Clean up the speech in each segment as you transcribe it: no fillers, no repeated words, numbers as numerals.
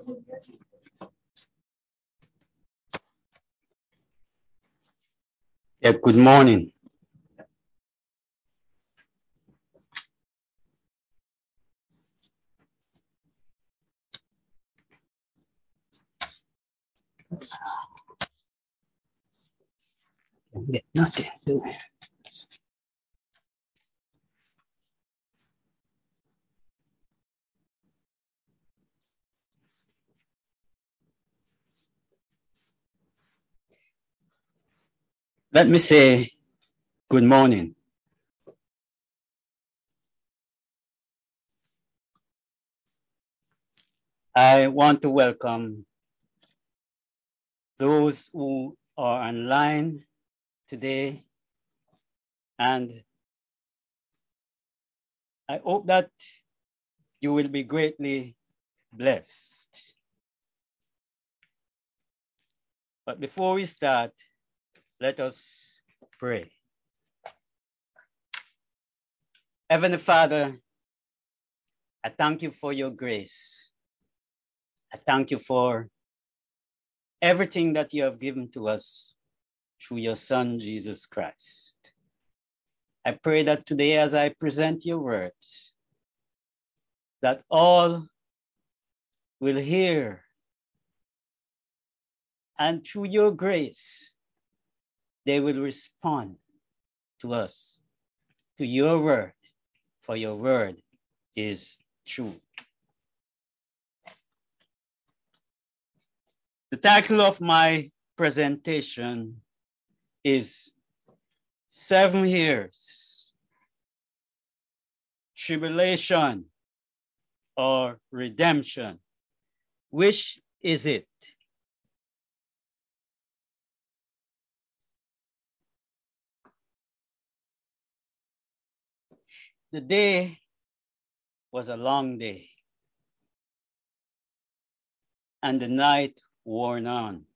Yeah, good morning. Get nothing, do it. Let me say good morning. I want to welcome those who are online today, and I hope that you will be greatly blessed. But before we start, let us pray. Heavenly Father, I thank you for your grace. I thank you for everything that you have given to us through your Son, Jesus Christ. I pray that today, as I present your words, that all will hear, and through your grace, they will respond to us, to your word, for your word is true. The title of my presentation is 7 Years, Tribulation or Redemption. Which is it? The day was a long day, and the night wore on.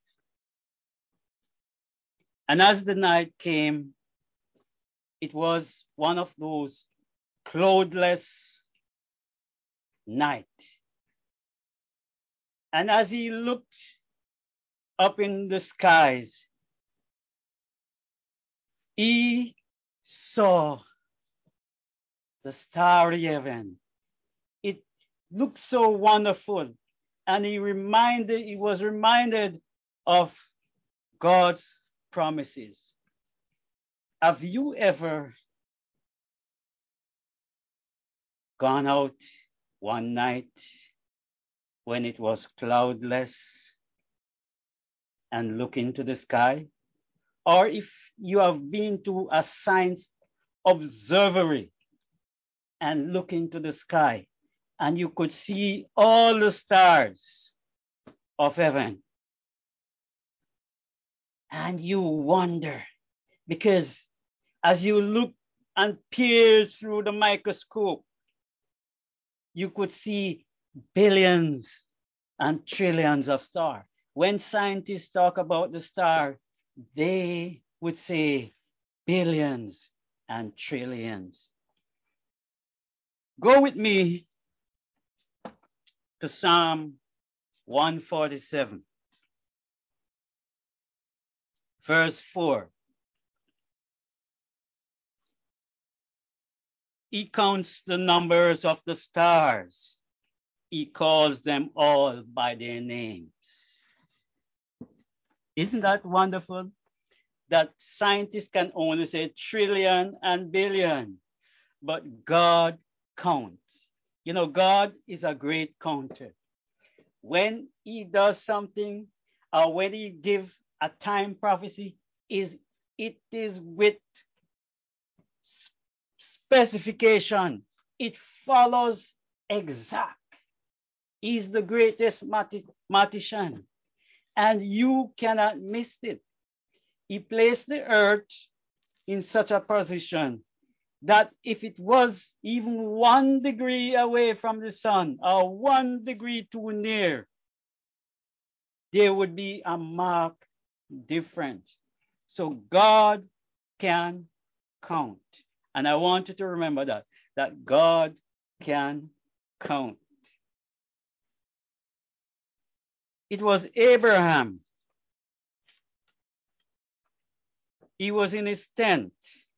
And as the night came, it was one of those cloudless nights. And as he looked up in the skies, he saw the starry heaven. It looked so wonderful. And he was reminded of God's promises. Have you ever gone out one night when it was cloudless and look into the sky? Or if you have been to a science observatory and look into the sky and you could see all the stars of heaven, and you wonder, because as you look and peer through the microscope, you could see billions and trillions of stars. When scientists talk about the star, they would say billions and trillions. Go with me to Psalm 147, verse 4. He counts the numbers of the stars. He calls them all by their names. Isn't that wonderful? That scientists can only say trillion and billion, but God counts. You know, God is a great counter. When he does something, or when he gives a time prophecy, it is with specification. It follows exact. He's the greatest mathematician, and you cannot miss it. He placed the earth in such a position that if it was even 1 degree away from the sun or 1 degree too near, there would be a marked difference. So God can count. And I want you to remember that God can count. It was Abraham. He was in his tent.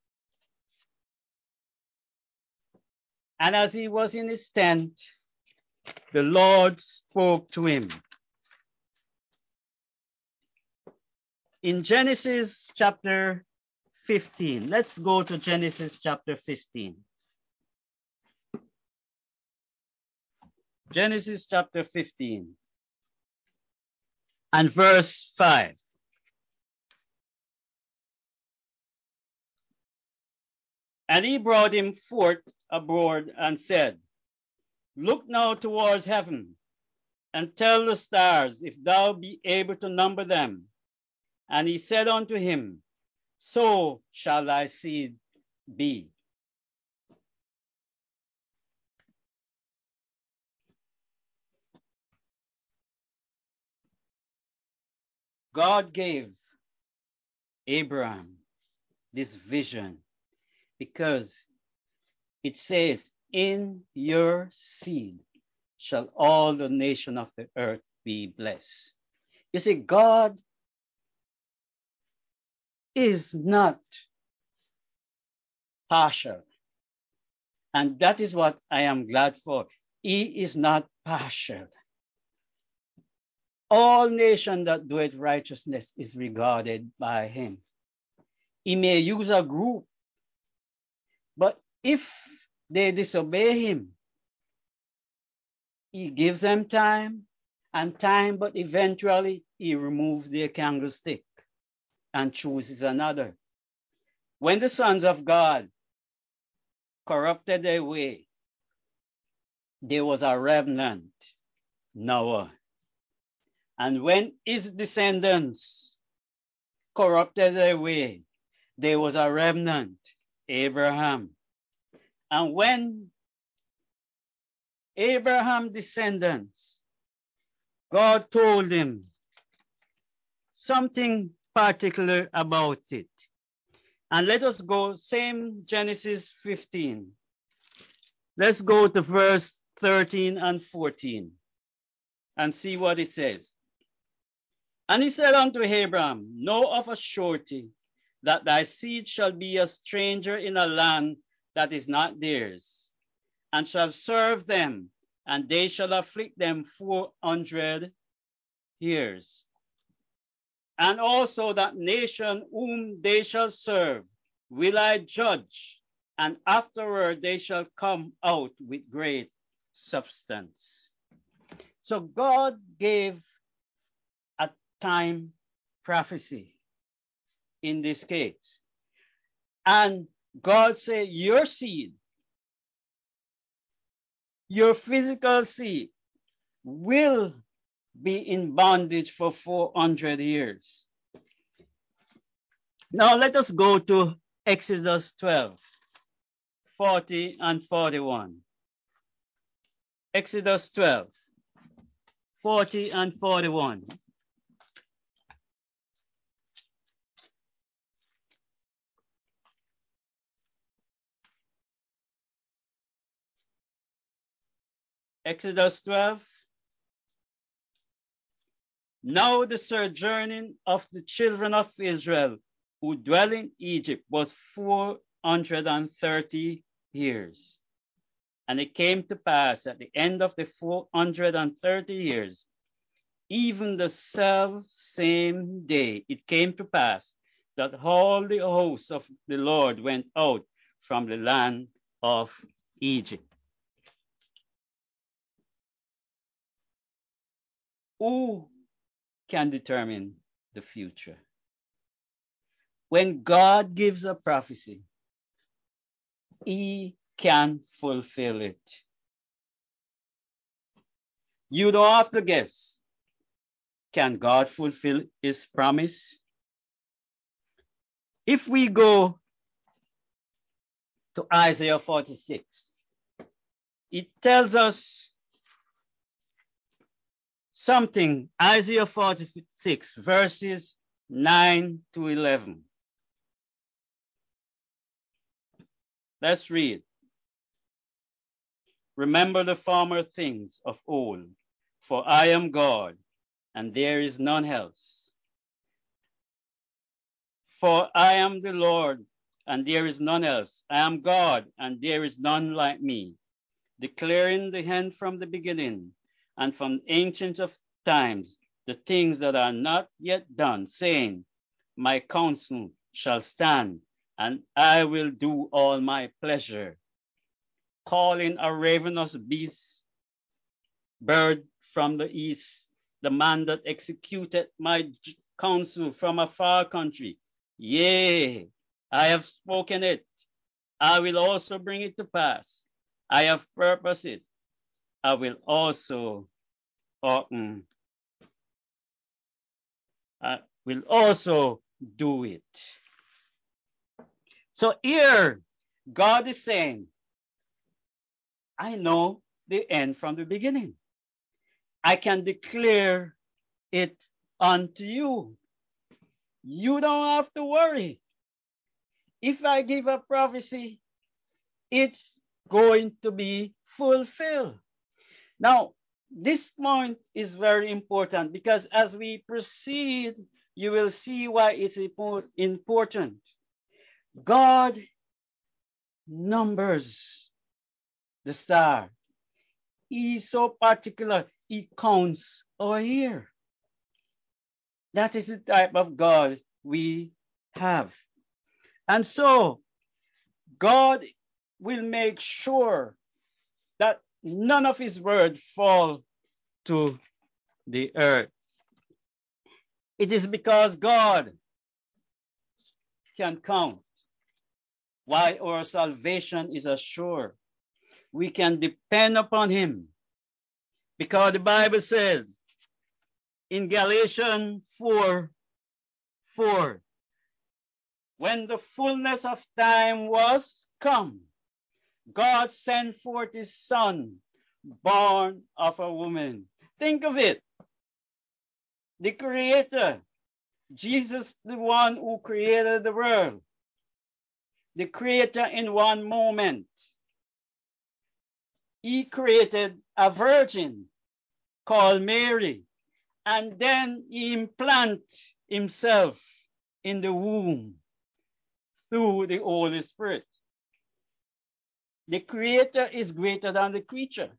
And as he was in his tent, the Lord spoke to him. In Genesis chapter 15, let's go to Genesis chapter 15. Genesis chapter 15 and verse 5. And he brought him forth abroad and said, Look now towards heaven, and tell the stars, if thou be able to number them. And he said unto him, So shall thy seed be. God gave Abraham this vision because it says, In your seed shall all the nation of the earth be blessed. You see, God is not partial. And that is what I am glad for. He is not partial. All nation that doeth righteousness is regarded by him. He may use a group, but if they disobey him, he gives them time, but eventually he removes their candlestick and chooses another. When the sons of God corrupted their way, there was a remnant, Noah. And when his descendants corrupted their way, there was a remnant, Abraham. And when Abraham's descendants, God told him something particular about it. And let us go, same Genesis 15. Let's go to verse 13 and 14 and see what it says. And he said unto Abraham, Know of a surety that thy seed shall be a stranger in a land that is not theirs, and shall serve them, and they shall afflict them 400 years. And also that nation whom they shall serve will I judge, and afterward they shall come out with great substance. So God gave a time prophecy in this case. And God said, your seed, your physical seed, will be in bondage for 400 years. Now let us go to Exodus 12, 40 and 41. Exodus 12, 40 and 41. Exodus 12. Now the sojourning of the children of Israel who dwell in Egypt was 430 years. And it came to pass at the end of the 430 years, even the self same day, it came to pass that all the hosts of the Lord went out from the land of Egypt. Who can determine the future? When God gives a prophecy, he can fulfill it. You don't have to guess. Can God fulfill his promise? If we go to Isaiah 46, it tells us something. Isaiah 46, verses 9 to 11. Let's read. Remember the former things of old, for I am God, and there is none else. For I am the Lord, and there is none else. I am God, and there is none like me, declaring the end from the beginning, and from the ancient of times, the things that are not yet done, saying, my counsel shall stand, and I will do all my pleasure. Calling a ravenous beast, bird from the east, the man that executed my counsel from a far country. Yea, I have spoken it. I will also bring it to pass. I have purposed it. I will also do it. So here, God is saying, I know the end from the beginning. I can declare it unto you. You don't have to worry. If I give a prophecy, it's going to be fulfilled. Now, this point is very important because as we proceed, you will see why it's important. God numbers the star. He's so particular, he counts our hair. That is the type of God we have. And so, God will make sure that none of his word fall to the earth. It is because God can count why our salvation is assured. We can depend upon him because the Bible says in Galatians 4:4, when the fullness of time was come, God sent forth his son, born of a woman. Think of it. The creator, Jesus, the one who created the world, the creator in one moment, he created a virgin called Mary, and then he implanted himself in the womb through the Holy Spirit. The creator is greater than the creature.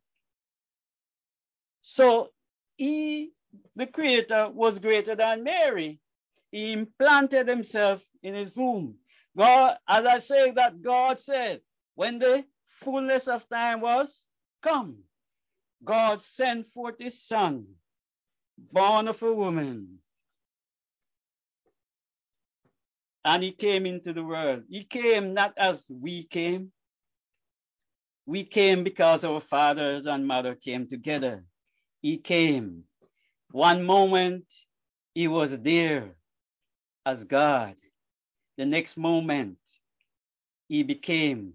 So the creator was greater than Mary. He implanted himself in his womb. God, as I say that God said, when the fullness of time was come, God sent forth his son, born of a woman. And he came into the world. He came not as we came. We came because our fathers and mother came together. He came. One moment, he was there as God. The next moment, he became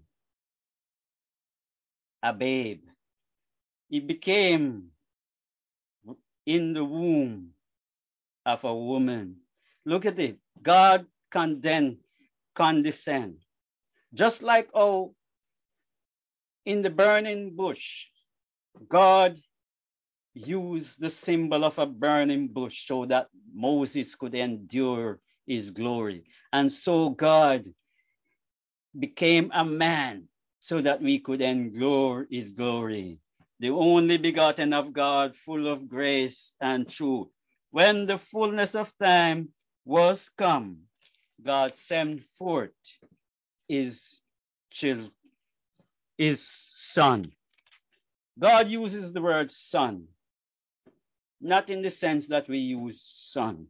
a babe. He became in the womb of a woman. Look at it. God condescend. Just like in the burning bush, God used the symbol of a burning bush so that Moses could endure his glory. And so God became a man so that we could endure his glory. The only begotten of God, full of grace and truth. When the fullness of time was come, God sent forth his son. God uses the word son, not in the sense that we use son,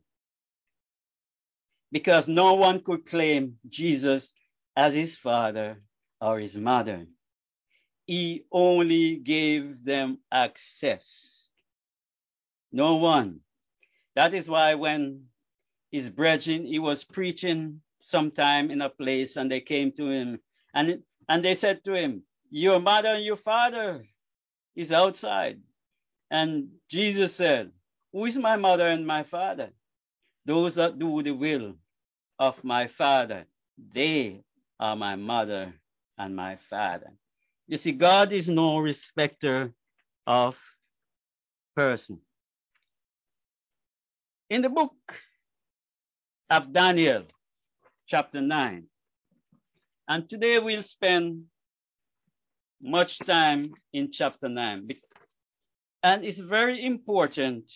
because no one could claim Jesus as his father or his mother. He only gave them access. No one. That is why when his brethren, he was preaching sometime in a place, and they came to him, and they said to him, your mother and your father is outside. And Jesus said, who is my mother and my father? Those that do the will of my Father, they are my mother and my father. You see, God is no respecter of person. In the book of Daniel, chapter 9, and today we'll spend much time in chapter 9. And it's very important.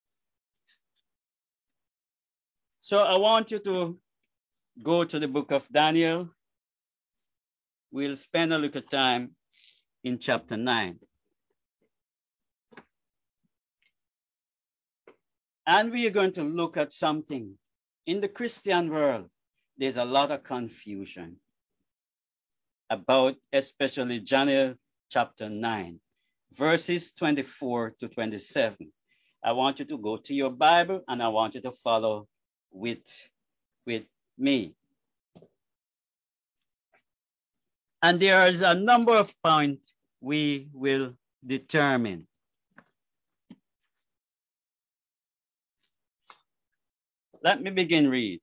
So I want you to go to the book of Daniel. We'll spend a little time in chapter 9. And we are going to look at something. In the Christian world, there's a lot of confusion about especially Daniel chapter 9, verses 24 to 27. I want you to go to your Bible and I want you to follow with me. And there is a number of points we will determine. Let me begin read.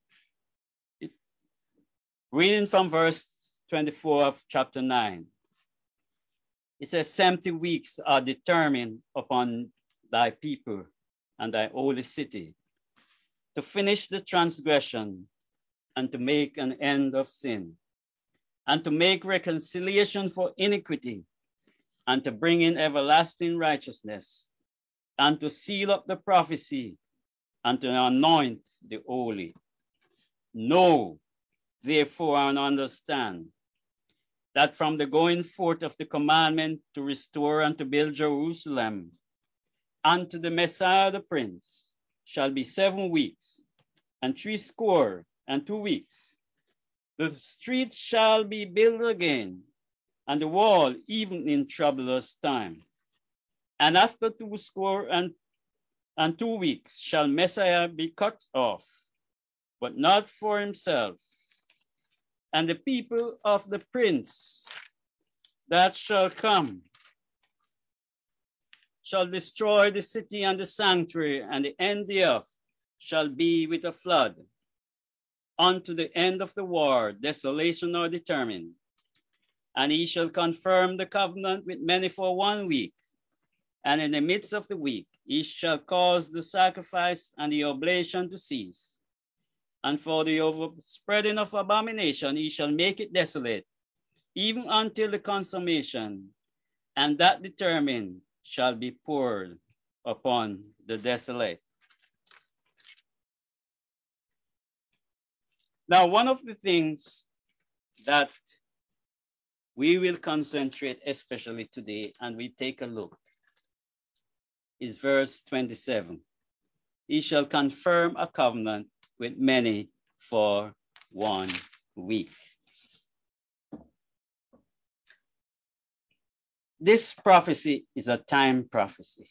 Reading from verse 24 of chapter 9. It says, 70 weeks are determined upon thy people and thy holy city to finish the transgression and to make an end of sin and to make reconciliation for iniquity and to bring in everlasting righteousness and to seal up the prophecy and to anoint the holy. Know, therefore, and understand that from the going forth of the commandment to restore and to build Jerusalem unto the Messiah the Prince shall be 7 weeks, and 62 weeks. The streets shall be built again, and the wall even in troublous time. And after 62 weeks shall Messiah be cut off, but not for himself. And the people of the prince that shall come shall destroy the city and the sanctuary, and the end thereof shall be with a flood. Unto the end of the war, desolation are determined. And he shall confirm the covenant with many for 1 week. And in the midst of the week, he shall cause the sacrifice and the oblation to cease. And for the overspreading of abomination, he shall make it desolate, even until the consummation, and that determined shall be poured upon the desolate. Now, one of the things that we will concentrate, especially today, and we take a look, is verse 27. He shall confirm a covenant with many for 1 week. This prophecy is a time prophecy.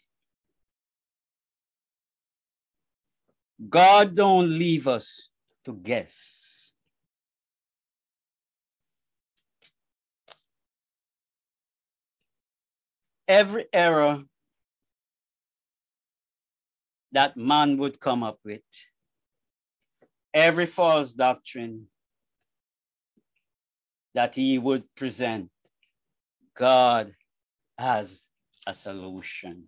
God don't leave us to guess. Every error that man would come up with, every false doctrine that he would present, God has a solution.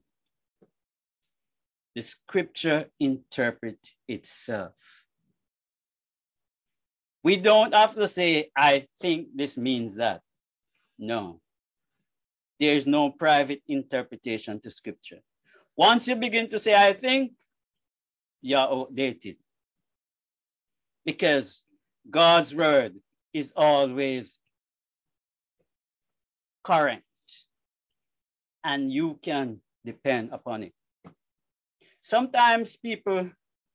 The scripture interprets itself. We don't have to say, I think this means that. No. There is no private interpretation to scripture. Once you begin to say, I think, you're outdated. Because God's word is always current. And you can depend upon it. Sometimes people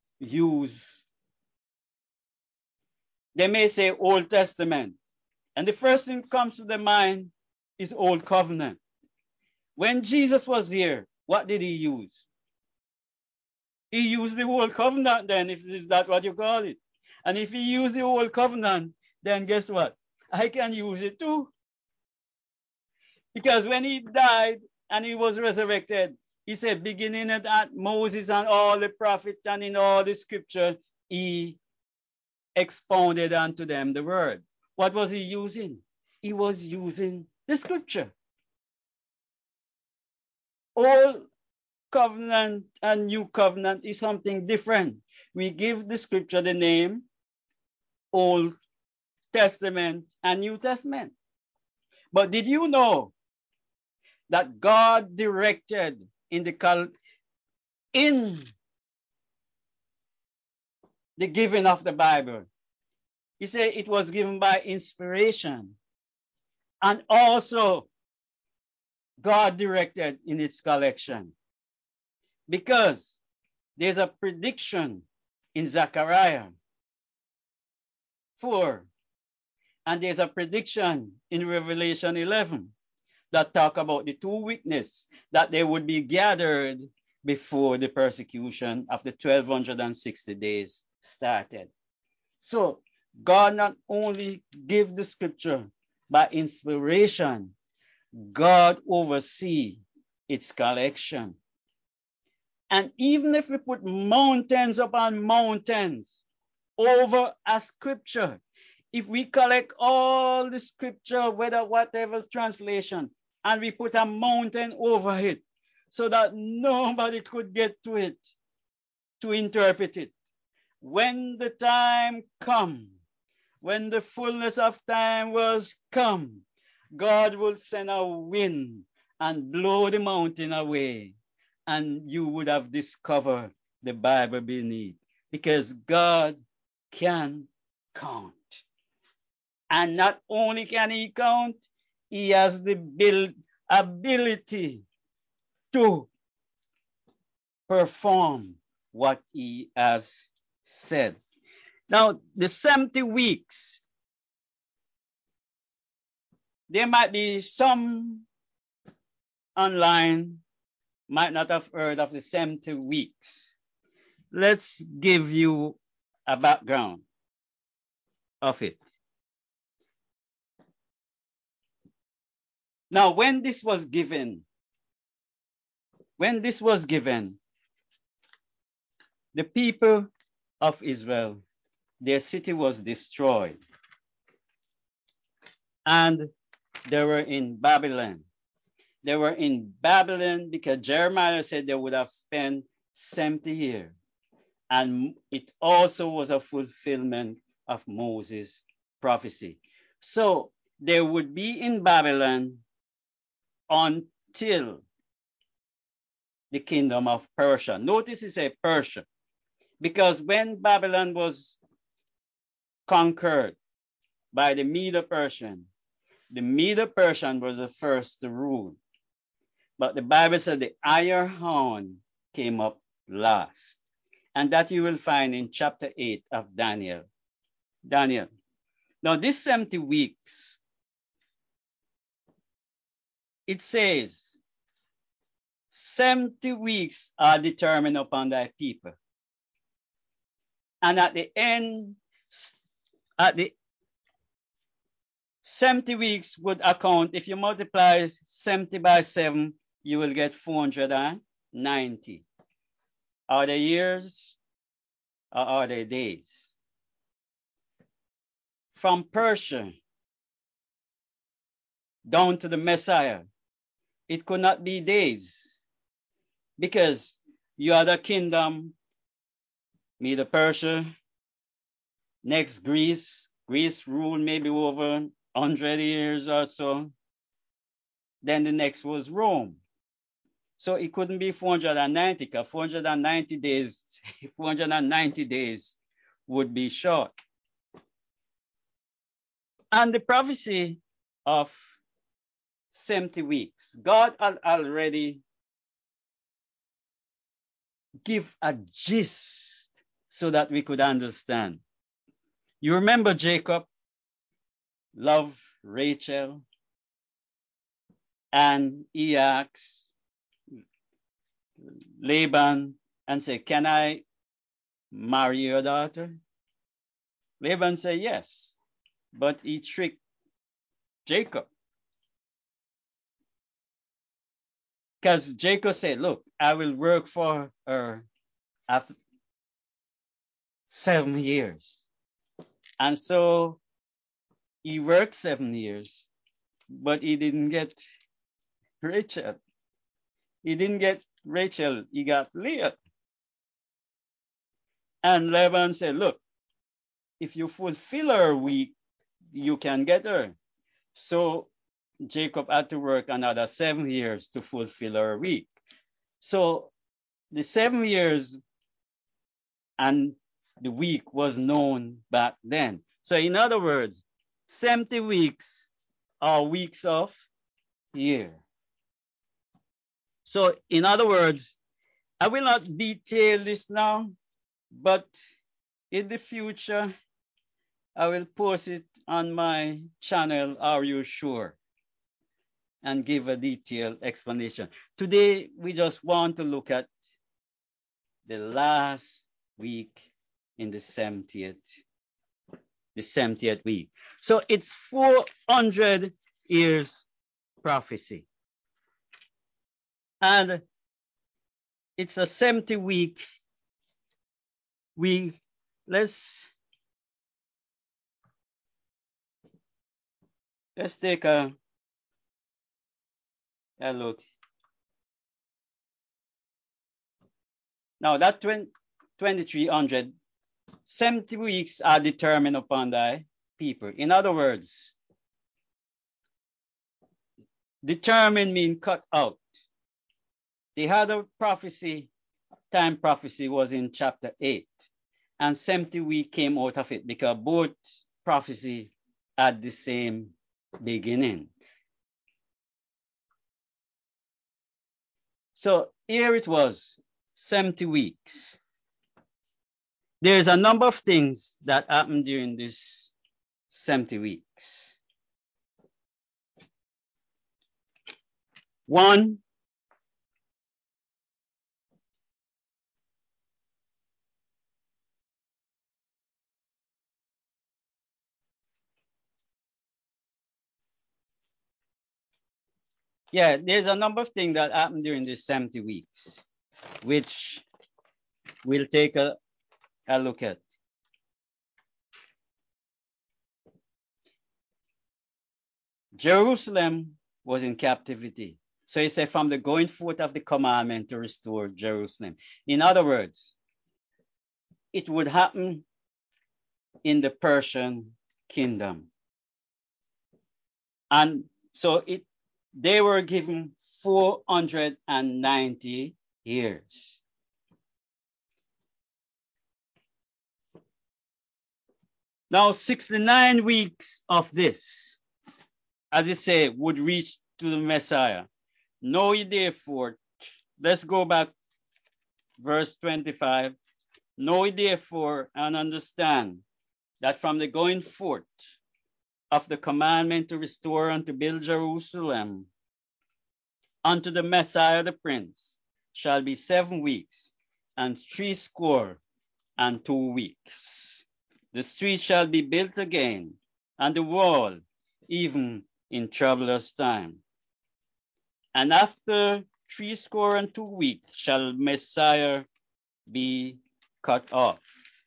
they may say Old Testament. And the first thing that comes to their mind is Old Covenant. When Jesus was here, what did he use? He used the Old Covenant then, if is that what you call it. And if he used the Old Covenant, then guess what? I can use it too. Because when he died and he was resurrected, he said, beginning at Moses and all the prophets and in all the scripture, he expounded unto them the word. What was he using? He was using the scripture. Old covenant and new covenant is something different. We give the scripture the name Old Testament and New Testament. But did you know that God directed in the giving of the Bible? He said it was given by inspiration, and also God directed in its collection, because there's a prediction in Zechariah 4, and there's a prediction in Revelation 11 that talk about the two witnesses, that they would be gathered before the persecution of the 1260 days started. So God not only gave the scripture by inspiration, God oversee its collection. And even if we put mountains upon mountains over a scripture, if we collect all the scripture, whether whatever translation, and we put a mountain over it so that nobody could get to it to interpret it, when the time come, when the fullness of time was come, God will send a wind and blow the mountain away, and you would have discovered the Bible beneath, because God can count. And not only can he count, he has the ability to perform what he has said. Now, the 70 weeks, there might be some online might not have heard of the 70 weeks. Let's give you a background of it. Now, when this was given, the people of Israel, their city was destroyed, and they were in Babylon. They were in Babylon because Jeremiah said they would have spent 70 years. And it also was a fulfillment of Moses' prophecy. So they would be in Babylon until the kingdom of Persia. Notice it says Persia, because when Babylon was conquered by the Medo-Persian, the Medo-Persian was the first to rule. But the Bible said the iron horn came up last. And that you will find in chapter 8 of Daniel. Now, this 70 weeks, it says, 70 weeks are determined upon thy people. And at the end, at the 70 weeks would account, if you multiply 70 by 7, you will get 490. Are they years or are they days? From Persia down to the Messiah, it could not be days, because you are the kingdom, Medo-Persia, next Greece. Greece ruled maybe over 100 years or so. Then the next was Rome. So it couldn't be 490, because 490 days, 490 days would be short. And the prophecy of 70 weeks, God had already give a gist so that we could understand. You remember Jacob loved Rachel, and he asked Laban and said, "Can I marry your daughter?" Laban said yes, but he tricked Jacob. Because Jacob said, "Look, I will work for her after 7 years." And so he worked 7 years, but he didn't get Rachel. He didn't get Rachel, he got Leah. And Laban said, look, if you fulfill her week, you can get her. So Jacob had to work another 7 years to fulfill her week. So the 7 years and the week was known back then. So in other words, 70 weeks are weeks of year. So in other words, I will not detail this now, but in the future, I will post it on my channel, Are You Sure? And give a detailed explanation. Today, we just want to look at the last week in the 70th week. So it's 400 years prophecy. And it's a 70 week. Let's take a look. Now that 2300, 70 weeks are determined upon thy people. In other words, determined means cut out. The other prophecy, time prophecy, was in chapter 8. And 70 weeks came out of it because both prophecy had the same beginning. So here it was, 70 weeks. There's a number of things that happened during this 70 weeks. One, there's a number of things that happened during these 70 weeks, which we'll take a look at. Jerusalem was in captivity. So he said, from the going forth of the commandment to restore Jerusalem. In other words, it would happen in the Persian kingdom. And so they were given 490 years. Now, 69 weeks of this, as it say, would reach to the Messiah. Know ye therefore, let's go back, verse 25. Know ye therefore and understand that from the going forth of the commandment to restore and to build Jerusalem unto the Messiah the Prince shall be 7 weeks and 62 weeks. The street shall be built again, and the wall, even in troublous time. And after 62 weeks shall Messiah be cut off.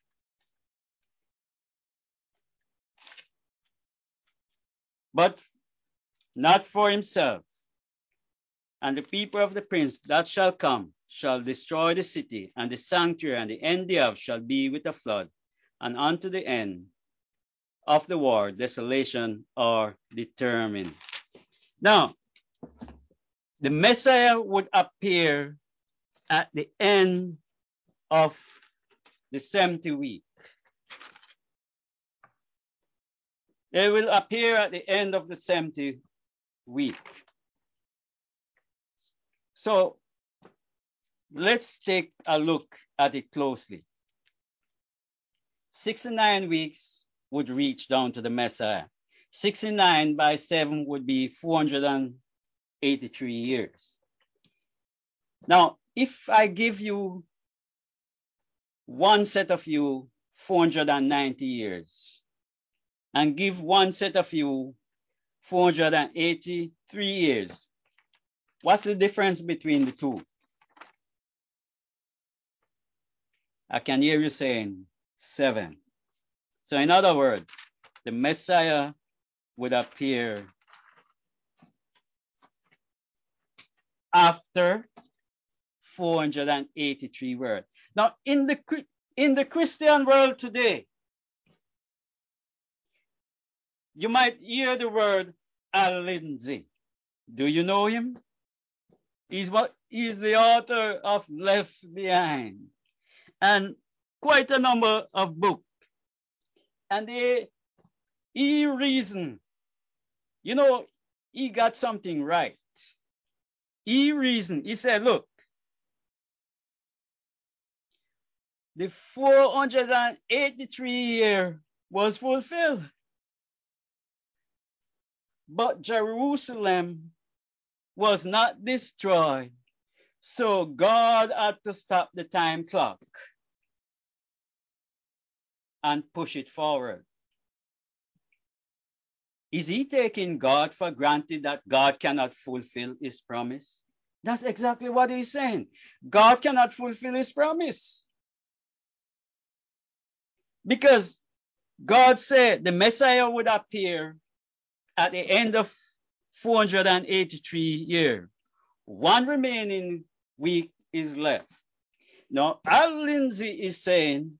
But not for himself. And the people of the prince that shall come shall destroy the city, and the sanctuary, and the end thereof shall be with a flood, and unto the end of the war desolation are determined. Now, the Messiah would appear at the end of the 70 week. They will appear at the end of the 70 week. So let's take a look at it closely. 69 weeks would reach down to the Messiah. 69 by 7 would be 483 years. Now, if I give you one set of you 490 years and give one set of you 483 years, what's the difference between the two? I can hear you saying 7. So in other words, the Messiah would appear after 483 words. Now, in the Christian world today, you might hear the word Al Lindsay. Do you know him? He's the author of Left Behind and quite a number of books. And he reasoned, he got something right. He reasoned, he said, look, the 483 year was fulfilled. But Jerusalem was not destroyed. So God had to stop the time clock and push it forward. Is he taking God for granted that God cannot fulfill his promise? That's exactly what he's saying. God cannot fulfill his promise. Because God said the Messiah would appear at the end of 483 years. One remaining week is left. Now, Al Lindsay is saying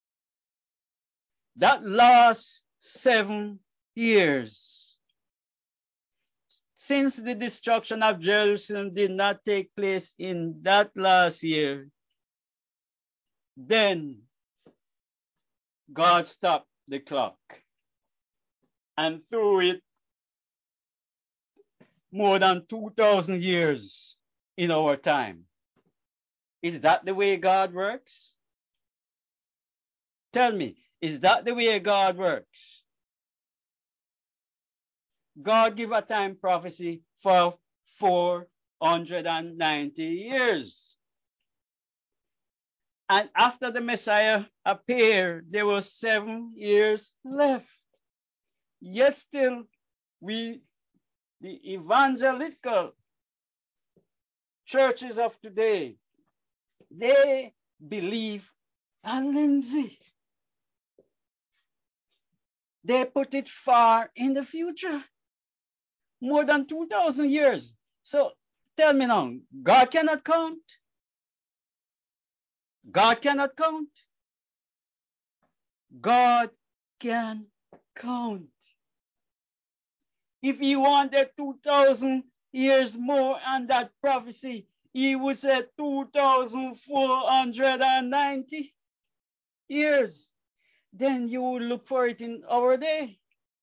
that last 7 years, since the destruction of Jerusalem did not take place in that last year, then God stopped the clock and threw it more than 2,000 years in our time. Is that the way God works? Tell me, is that the way God works? God gave a time prophecy for 490 years. And after the Messiah appeared, there were 7 years left. Yet still, the evangelical churches of today, they believe Al Lindsay. They put it far in the future, more than 2,000 years. So tell me now, God cannot count? God cannot count? God can count. If he wanted 2,000 years more on that prophecy, he would say 2,490 years. Then you would look for it in our day.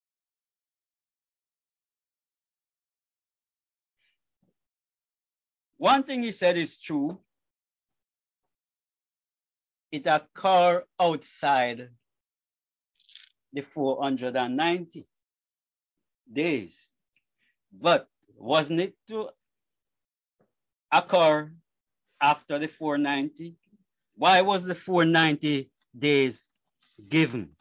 One thing he said is true. It occurred outside the 490 days. But wasn't it to occur after the 490? Why was the 490 days given?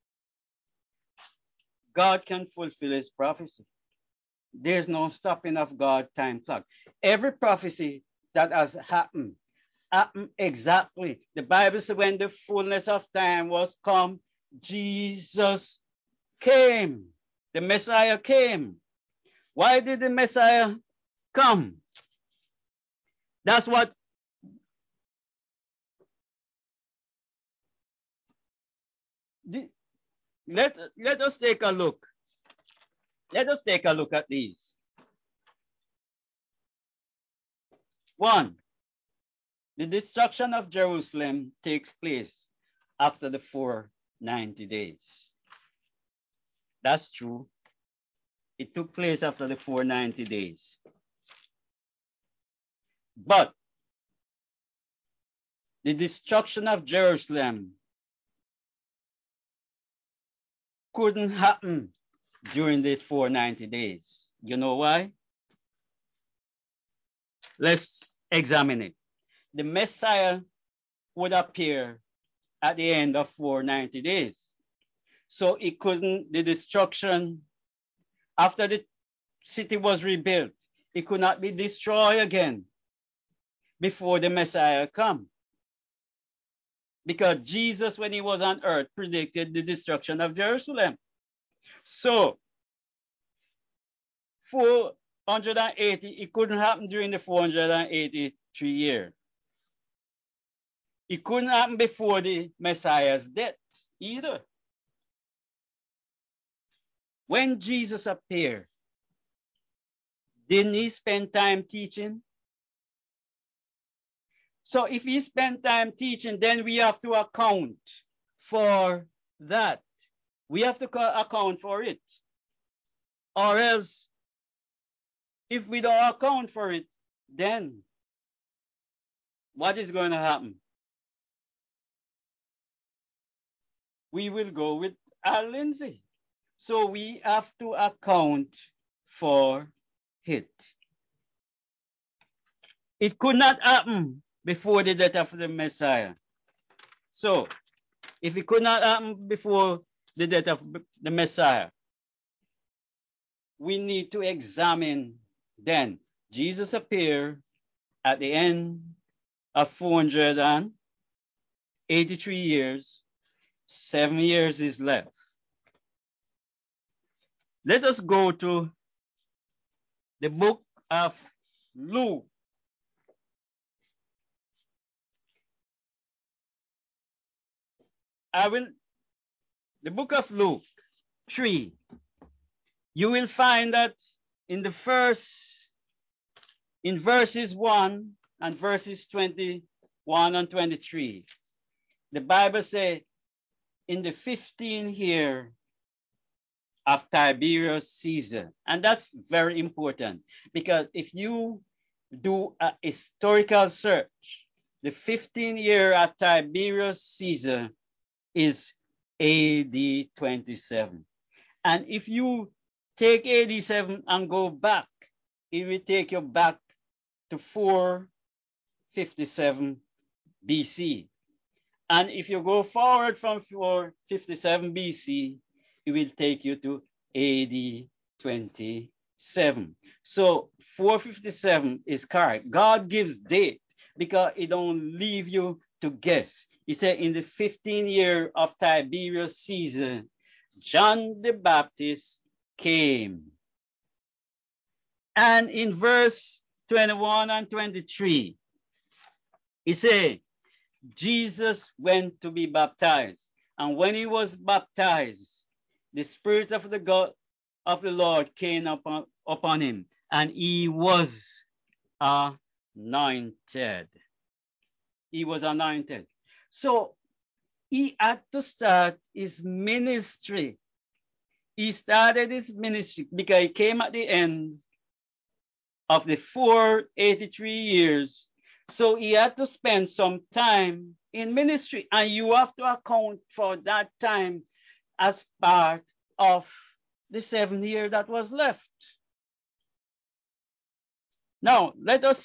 God can fulfill his prophecy. There's no stopping of God's time clock. Every prophecy that has happened exactly. The Bible says when the fullness of time was come, Jesus came. The Messiah came. Why did the Messiah come? That's what let us take a look. Let us take a look at these. One, the destruction of Jerusalem takes place after the 490 days. That's true. It took place after the 490 days. But the destruction of Jerusalem couldn't happen during the 490 days. You know why? Let's examine it. The Messiah would appear at the end of 490 days. So it couldn't, the destruction after the city was rebuilt, it could not be destroyed again before the Messiah come. Because Jesus, when he was on earth, predicted the destruction of Jerusalem. So 480, it couldn't happen during the 483 years. It couldn't happen before the Messiah's death either. When Jesus appeared, didn't he spend time teaching? So if he spent time teaching, then we have to account for that. We have to account for it. Or else, if we don't account for it, then what is going to happen? We will go with Al Lindsay. So we have to account for it. It could not happen before the death of the Messiah. So if it could not happen before the death of the Messiah, we need to examine then. Jesus appeared at the end of 483 years. 7 years is left. Let us go to the book of Luke. The book of Luke 3. You will find that in verses 1 and verses 21 and 23, the Bible says, in the 15th year of Tiberius Caesar. And that's very important, because if you do a historical search, the 15th year of Tiberius Caesar is AD 27. And if you take AD 7 and go back, it will take you back to 457 BC. And if you go forward from 457 BC, it will take you to AD 27. So 457 is correct. God gives date because it don't leave you to guess. He said in the 15th year of Tiberius Caesar, John the Baptist came. And in verse 21 and 23, he said, Jesus went to be baptized. And when he was baptized, the Spirit of the God of the Lord came upon him, and he was anointed. He was anointed. So he had to start his ministry. He started his ministry because he came at the end of the 483 years. So he had to spend some time in ministry, and you have to account for that time as part of the 7 year that was left. Now, let us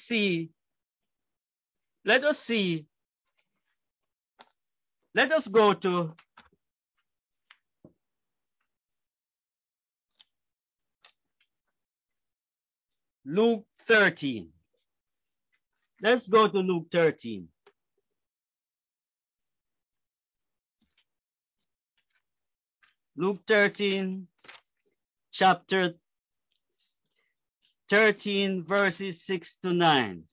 go to Luke 13. Let's go to Luke 13. Luke 13, chapter 13, verses 6 to 9.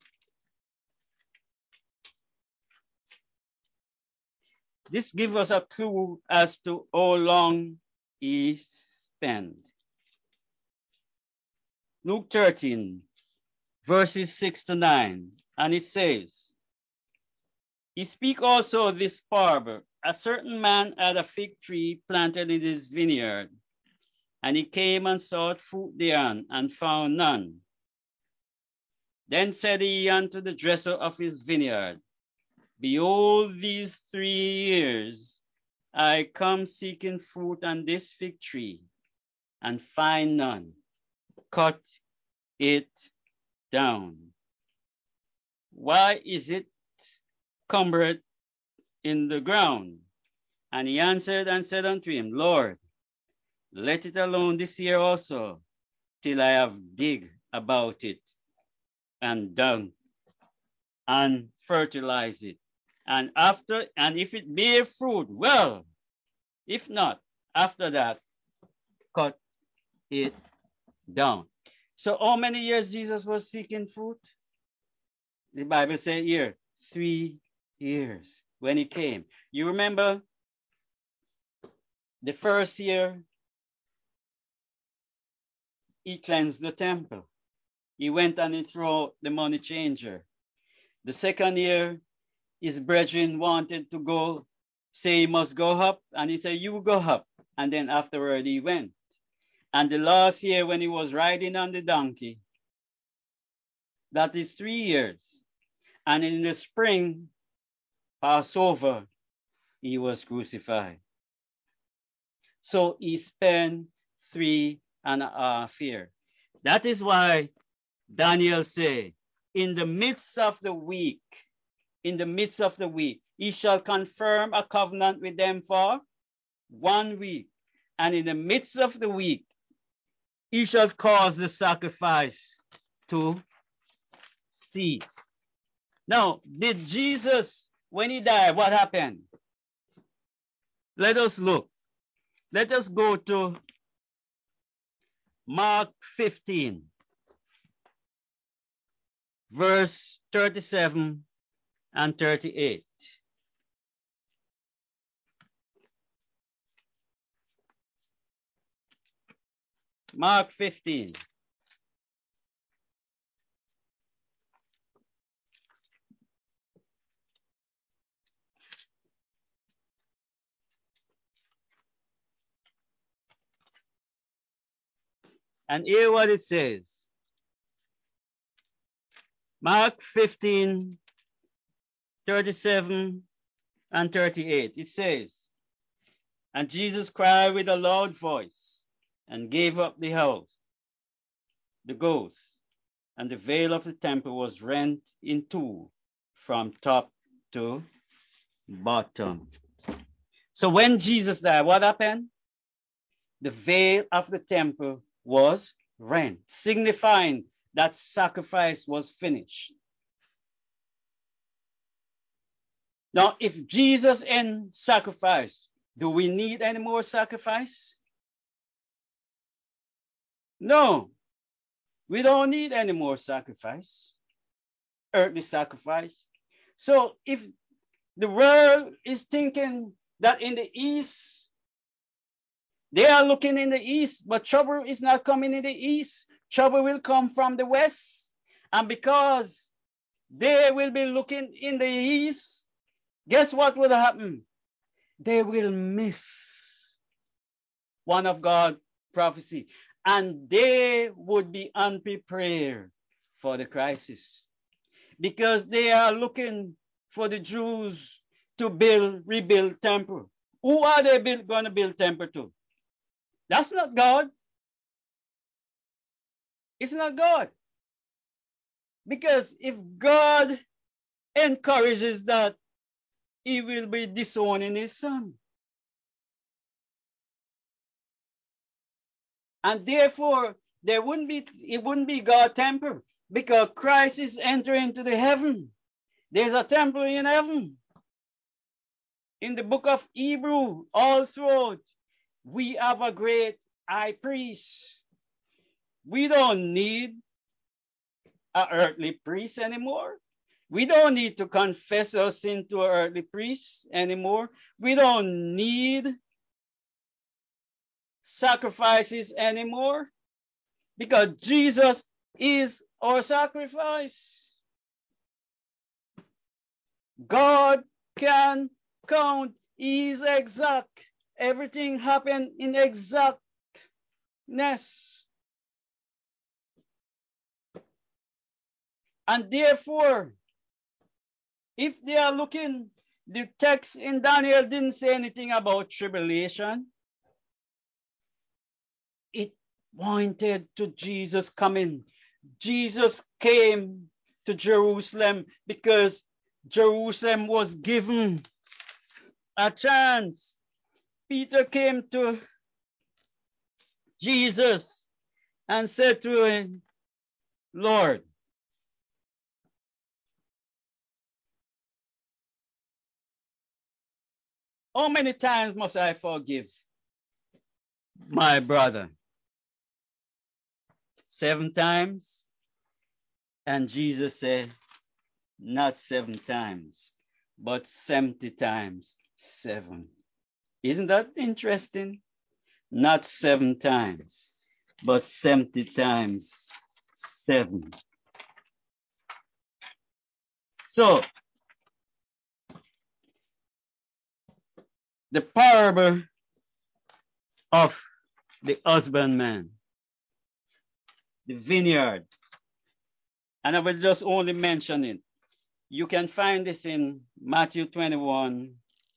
This gives us a clue as to how long he spent. Luke 13, verses 6 to 9. And it says, he speak also this parable. A certain man had a fig tree planted in his vineyard, and he came and sought fruit thereon, and found none. Then said he unto the dresser of his vineyard, behold, these 3 years I come seeking fruit on this fig tree, and find none. Cut it down. Why is it cumbered in the ground? And he answered and said unto him, Lord, let it alone this year also, till I have dig about it, and dug, and fertilize it. And if it bear fruit, well, if not, after that, cut it down. So how many years Jesus was seeking fruit? The Bible says here, 3 years when he came. You remember the first year, he cleansed the temple. He went and he threw out the money changer. The second year, his brethren wanted to go, say he must go up, and he said, you go up. And then afterward he went. And the last year when he was riding on the donkey, that is 3 years. And in the spring, Passover, he was crucified. So he spent 3.5 years. That is why Daniel said, in the midst of the week, he shall confirm a covenant with them for 1 week. And in the midst of the week, he shall cause the sacrifice to cease. Now, did Jesus, when he died, what happened? Let us look. Let us go to Mark 15, verse 37 and 38. Mark 15. And hear what it says. Mark 15, 37 and 38. It says, and Jesus cried with a loud voice and gave up the house, the ghost, and the veil of the temple was rent in two from top to bottom. So when Jesus died, what happened? The veil of the temple was rent, signifying that sacrifice was finished. Now, if Jesus end sacrifice, do we need any more sacrifice? No, we don't need any more sacrifice, earthly sacrifice. So if the world is thinking that in the east, they are looking in the east, but trouble is not coming in the east. Trouble will come from the west. And because they will be looking in the east, guess what will happen? They will miss one of God's prophecy. And they would be unprepared for the crisis. Because they are looking for the Jews to rebuild temple. Who are they going to build temple to? That's not God. It's not God. Because if God encourages that, he will be disowning his son. And therefore, it wouldn't be God's temple, because Christ is entering into the heaven. There's a temple in heaven. In the book of Hebrew, all throughout, we have a great high priest. We don't need an earthly priest anymore. We don't need to confess our sin to an earthly priest anymore. We don't need sacrifices anymore, because Jesus is our sacrifice. God can count. He is exact. Everything happened in exactness. And therefore, if they are looking, the text in Daniel didn't say anything about tribulation. It pointed to Jesus coming. Jesus came to Jerusalem because Jerusalem was given a chance. Peter came to Jesus and said to him, Lord, how many times must I forgive my brother? 7 times? And Jesus said, not 7 times, but 70 times 7. Isn't that interesting? Not 7 times, but 70 times 7. So, the parable of the husbandman, the vineyard, and I will just only mention it. You can find this in Matthew 21,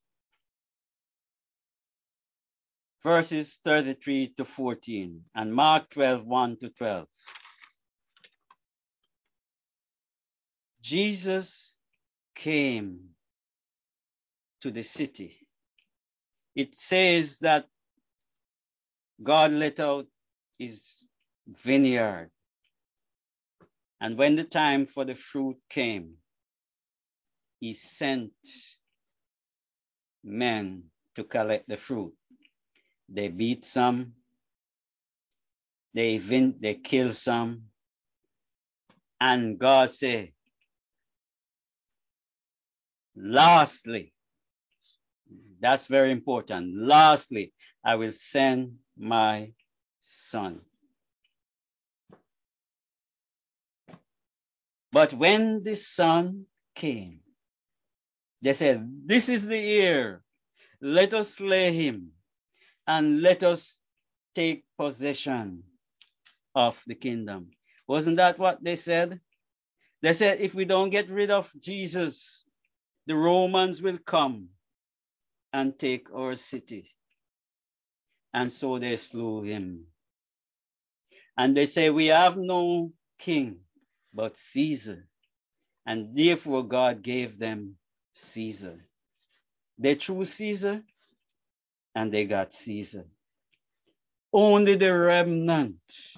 verses 33 to 14, and Mark 12, 1 to 12. Jesus came to the city. It says that God let out his vineyard. And when the time for the fruit came, he sent men to collect the fruit. They beat some, they kill some, and God said, lastly, that's very important. Lastly, I will send my son. But when the son came, they said, this is the heir. Let us slay him and let us take possession of the kingdom. Wasn't that what they said? They said, if we don't get rid of Jesus, the Romans will come and take our city. And so they slew him. And they say, we have no king but Caesar. And therefore God gave them Caesar. They threw Caesar and they got Caesar. Only the remnant,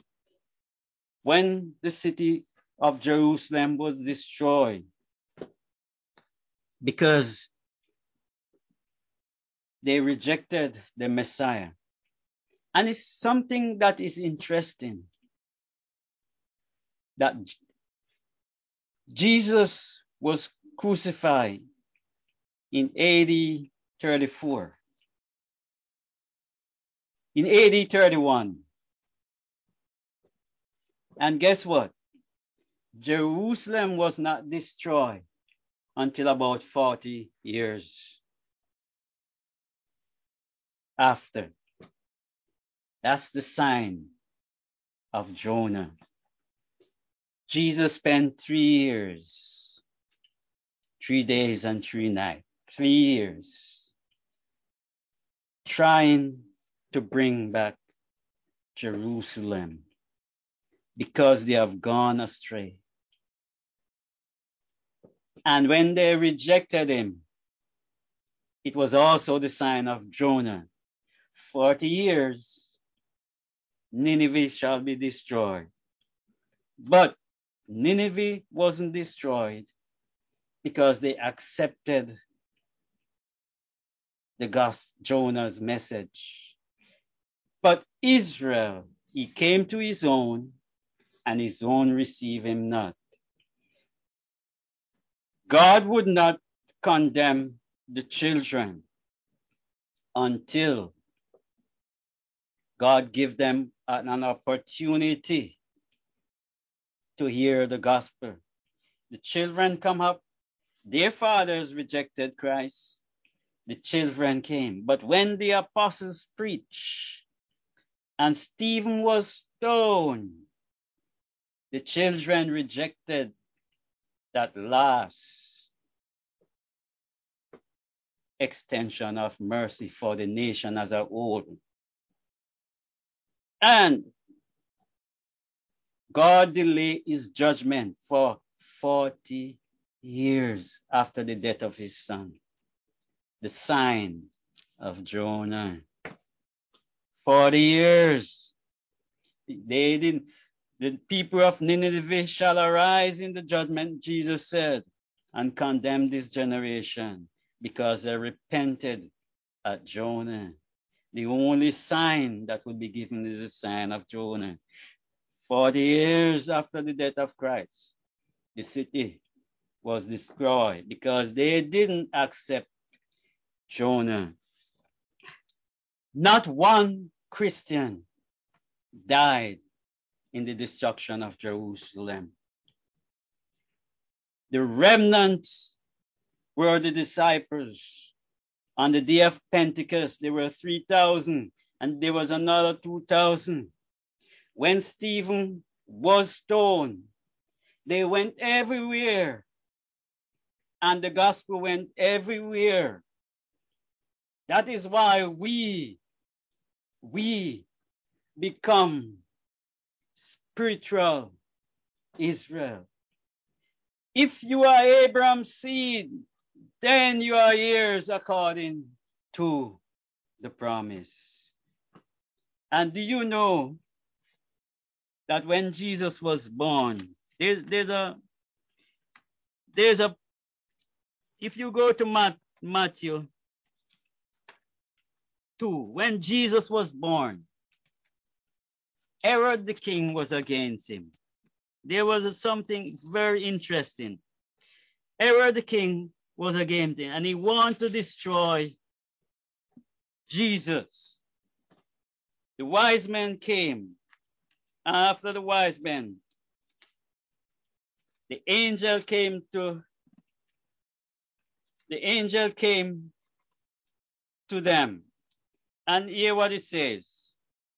when the city of Jerusalem was destroyed, because they rejected the Messiah. And it's something that is interesting, that Jesus was crucified in AD 34. In AD 31. And guess what? Jerusalem was not destroyed until about 40 years after. That's the sign of Jonah. Jesus spent 3 years, 3 days and 3 nights, 3 years, trying to bring back Jerusalem because they have gone astray. And when they rejected him, it was also the sign of Jonah. 40 years, Nineveh shall be destroyed. But Nineveh wasn't destroyed because they accepted the gospel, Jonah's message. But Israel, he came to his own, and his own received him not. God would not condemn the children until God give them an opportunity to hear the gospel. The children come up, their fathers rejected Christ, the children came. But when the apostles preached and Stephen was stoned, the children rejected that last extension of mercy for the nation as a whole. And God delayed his judgment for 40 years after the death of his son. The sign of Jonah. 40 years. The people of Nineveh shall arise in the judgment, Jesus said, and condemn this generation because they repented at Jonah. The only sign that will be given is the sign of Jonah. 40 years after the death of Christ, the city was destroyed because they didn't accept Jonah. Not one Christian died in the destruction of Jerusalem. The remnants were the disciples. On the day of Pentecost, there were 3,000, and there was another 2,000. When Stephen was stoned, they went everywhere, and the gospel went everywhere. That is why we become spiritual Israel. If you are Abraham's seed, then you are heirs according to the promise. And do you know that when Jesus was born, there's a if you go to Matthew 2, when Jesus was born, Herod the king was against him. There was something very interesting. Herod the king was against him, and he wanted to destroy Jesus. The wise men came. After the wise men, the angel came to them. And hear what it says.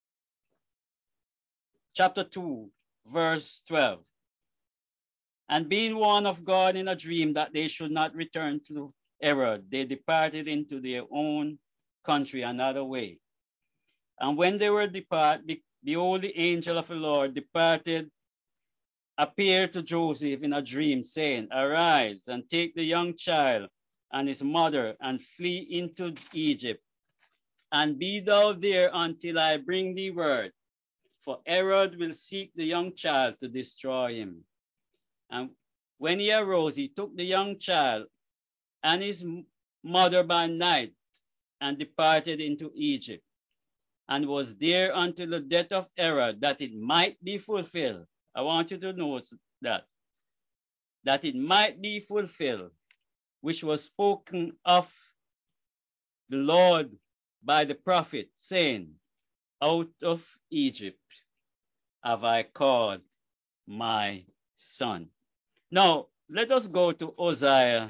Chapter 2, verse 12. And being warned of God in a dream that they should not return to Herod, they departed into their own country another way. And when they were departed, behold, the angel of the Lord appeared to Joseph in a dream, saying, Arise and take the young child and his mother and flee into Egypt, and be thou there until I bring thee word, for Herod will seek the young child to destroy him. And when he arose, he took the young child and his mother by night and departed into Egypt, and was there until the death of Herod, that it might be fulfilled. I want you to note that it might be fulfilled, which was spoken of the Lord by the prophet, saying, Out of Egypt have I called my son. Now, let us go to Hosea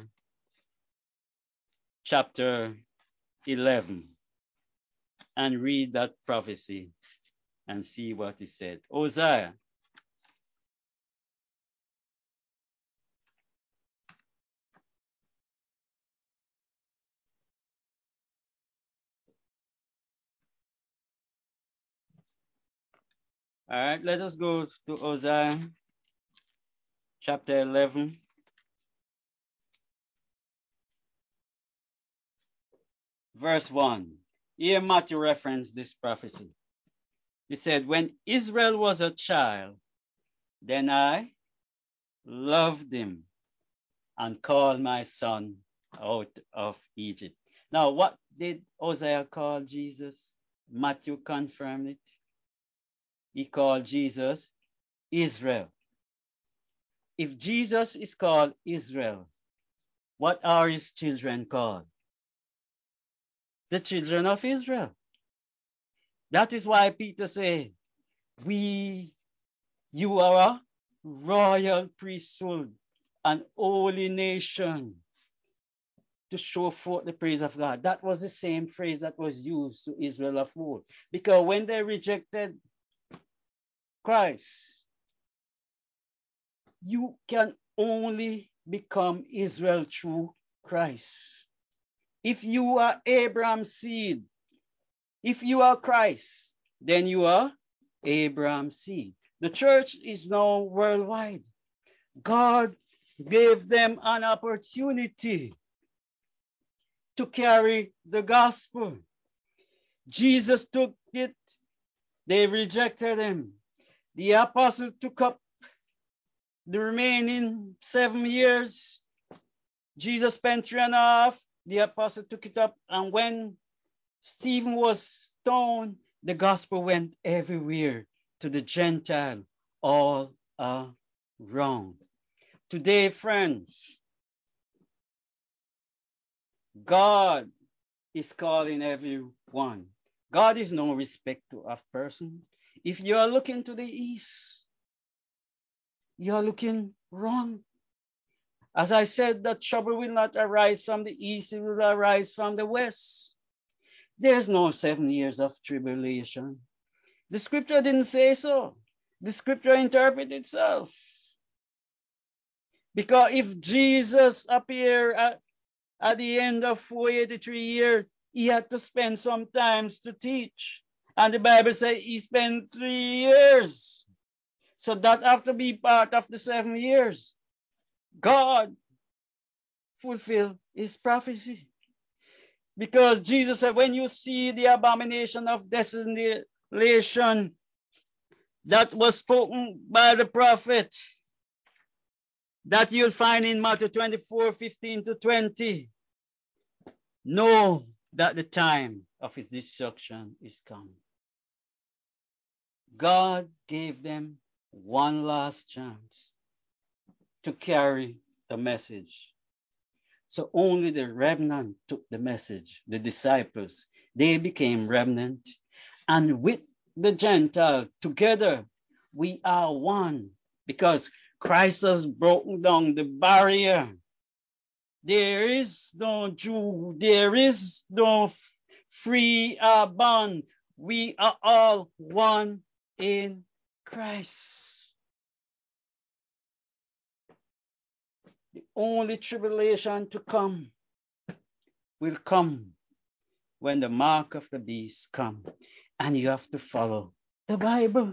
chapter 11 and read that prophecy and see what he said. Hosea. All right, let us go to Hosea chapter 11. Verse 1. Here Matthew referenced this prophecy. He said, When Israel was a child, then I loved him and called my son out of Egypt. Now, what did Hosea call Jesus? Matthew confirmed it. He called Jesus Israel. If Jesus is called Israel, what are his children called? The children of Israel. That is why Peter said, you are a royal priesthood, an holy nation, to show forth the praise of God. That was the same phrase that was used to Israel of old. Because when they rejected Christ, you can only become Israel through Christ. If you are Abraham's seed, if you are Christ, then you are Abraham's seed. The church is now worldwide. God gave them an opportunity to carry the gospel. Jesus took it. They rejected him. The apostle took up the remaining 7 years. Jesus spent 3.5. The apostle took it up. And when Stephen was stoned, the gospel went everywhere to the Gentile all around. Today, friends, God is calling everyone. God is no respecter of person. If you are looking to the east, you are looking wrong. As I said, the trouble will not arise from the east, it will arise from the west. There's no 7 years of tribulation. The scripture didn't say so. The scripture interprets itself. Because if Jesus appeared at the end of 483 years, he had to spend some time to teach. And the Bible says he spent 3 years. So that have to be part of the 7 years. God fulfilled his prophecy. Because Jesus said, when you see the abomination of desolation that was spoken by the prophet, that you'll find in Matthew 24:15-20, know that the time of his destruction is come. God gave them one last chance to carry the message. So only the remnant took the message, the disciples. They became remnant. And with the Gentile together, we are one because Christ has broken down the barrier. There is no Jew, there is no free or bond. We are all one in Christ. The only tribulation to come will come when the mark of the beast comes, and you have to follow the Bible.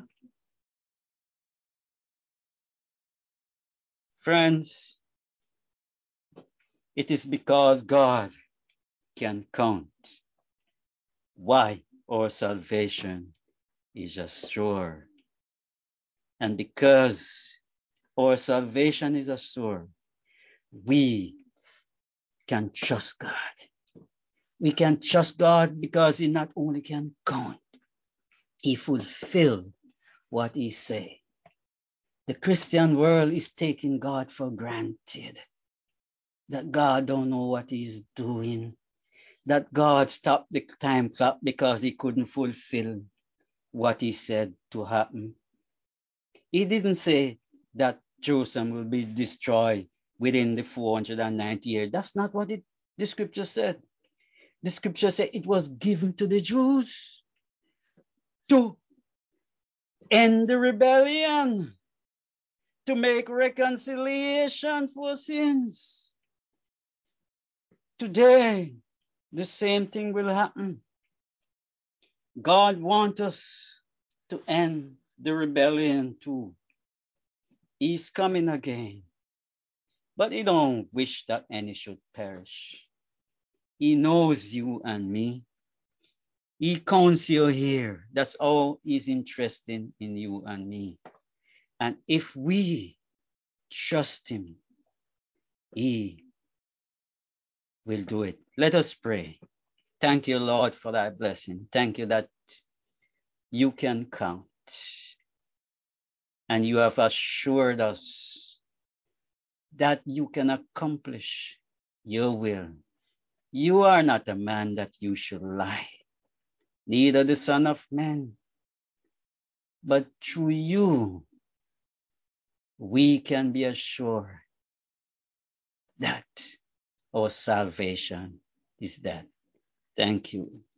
Friends, it is because God can count why our salvation is assured. And because our salvation is assured, we can trust God. We can trust God because he not only can count, he fulfilled what he said. The Christian world is taking God for granted. That God don't know what he's doing. That God stopped the time clock because he couldn't fulfill what he said to happen. He didn't say that Jerusalem will be destroyed within the 490 years. That's not what the scripture said. The scripture said it was given to the Jews to end the rebellion, to make reconciliation for sins. Today, the same thing will happen. God wants us to end the rebellion too. He's coming again. But he don't wish that any should perish. He knows you and me. He counts you here. That's all he's interested in you and me. And if we trust him, he will do it. Let us pray. Thank you, Lord, for that blessing. Thank you that you can count. And you have assured us that you can accomplish your will. You are not a man that you should lie, neither the Son of Man. But through you, we can be assured that our salvation is that. Thank you.